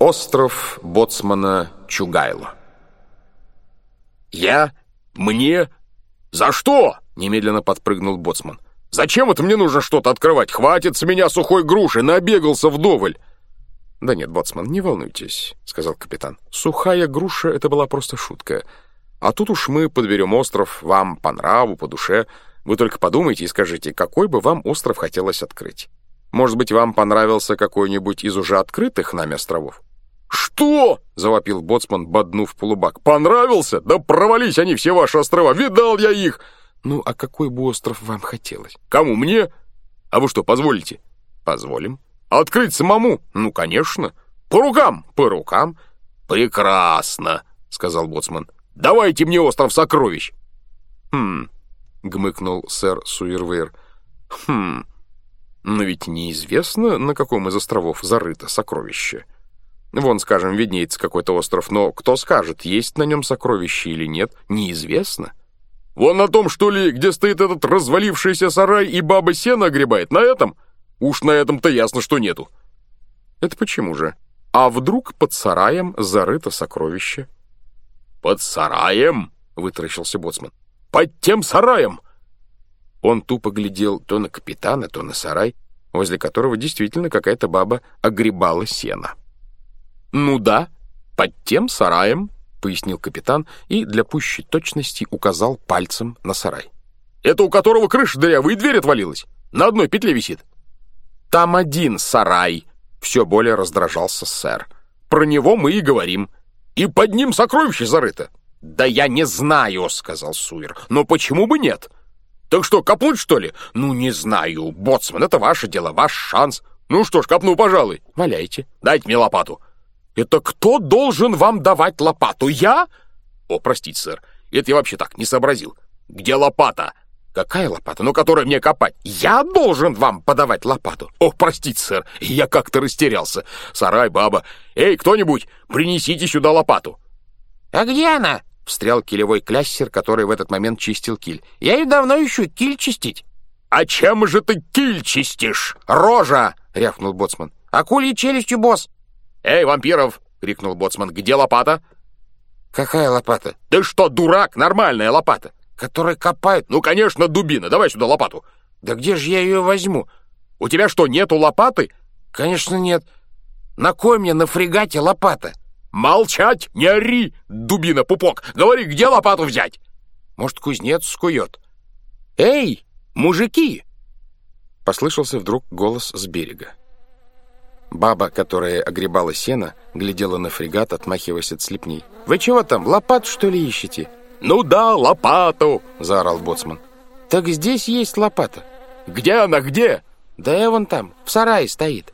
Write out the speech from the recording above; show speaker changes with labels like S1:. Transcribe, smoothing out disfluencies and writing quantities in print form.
S1: Остров боцмана Чугайло.
S2: «Я? Мне? За что?» — немедленно подпрыгнул боцман. «Зачем это мне нужно что-то открывать? Хватит с меня сухой груши, набегался вдоволь!»
S1: «Да нет, боцман, не волнуйтесь», — сказал капитан. «Сухая груша — это была просто шутка. А тут уж мы подберем остров вам по нраву, по душе. Вы только подумайте и скажите, какой бы вам остров хотелось открыть. Может быть, вам понравился какой-нибудь из уже открытых нами островов?»
S2: «Что?» — завопил боцман, боднув полубак. «Понравился? Да провались они, все ваши острова! Видал я их!»
S1: «Ну, а какой бы остров вам хотелось?»
S2: «Кому? Мне? А вы что, позволите?»
S1: «Позволим».
S2: «Открыть самому? Ну, конечно. По рукам?»
S1: «По рукам».
S2: «Прекрасно!» — сказал боцман. «Давайте мне остров сокровищ!»
S1: «Хм...» — гмыкнул сэр Суирвейр. «Хм... Но ведь неизвестно, на каком из островов зарыто сокровище. Вон, скажем, виднеется какой-то остров, но кто скажет, есть на нем сокровище или нет, неизвестно».
S2: «Вон на том, что ли, где стоит этот развалившийся сарай и баба сено огребает? На этом? Уж на этом-то ясно, что нету».
S1: «Это почему же? А вдруг под сараем зарыто сокровище?»
S2: «Под сараем?» — вытаращился боцман. «Под тем сараем!»
S1: Он тупо глядел то на капитана, то на сарай, возле которого действительно какая-то баба огребала сено. «Ну да, под тем сараем», — пояснил капитан и для пущей точности указал пальцем на сарай.
S2: «Это у которого крыша дырявая и дверь отвалилась? На одной петле висит?»
S1: «Там один сарай», — все более раздражался сэр.
S2: «Про него мы и говорим. И под ним сокровище зарыто».
S1: «Да я не знаю», — сказал Суир. «Но почему бы нет?»
S2: «Так что, копнуть, что ли?»
S1: «Ну, не знаю, боцман, это ваше дело, ваш шанс».
S2: «Ну что ж, копну, пожалуй».
S1: «Валяйте».
S2: «Дайте мне лопату».
S1: «Это кто должен вам давать лопату, я?»
S2: «О, простите, сэр, это я вообще так не сообразил. Где лопата?»
S1: «Какая лопата? Ну, которая мне копать? Я должен вам подавать лопату?»
S2: «О, простите, сэр, я как-то растерялся. Сарай, баба. Эй, кто-нибудь, принесите сюда лопату».
S3: «А где она?»
S1: — встрял килевой кляссер, который в этот момент чистил киль.
S3: «Я ее давно ищу, киль чистить».
S2: «А чем же ты киль чистишь?»
S1: «Рожа!» — рявкнул боцман.
S3: «Акульей челюстью, босс».
S2: «Эй, вампиров!» — крикнул боцман. «Где лопата?»
S3: «Какая лопата?»
S2: «Ты что, дурак? Нормальная лопата».
S3: «Которой копают?»
S2: «Ну, конечно, дубина. Давай сюда лопату».
S3: «Да где же я ее возьму?»
S2: «У тебя что, нету лопаты?»
S3: «Конечно нет. На кой мне на фрегате лопата?»
S2: «Молчать! Не ори, дубина-пупок! Говори, где лопату взять?»
S1: «Может, кузнец скует?»
S2: «Эй, мужики!»
S1: Послышался вдруг голос с берега. Баба, которая огребала сено, глядела на фрегат, отмахиваясь от слепней. «Вы чего там, лопату, что ли, ищете?»
S2: «Ну да, лопату!» —
S1: заорал боцман. «Так здесь есть лопата».
S2: «Где она, где?»
S3: «Да я вон там, в сарае стоит».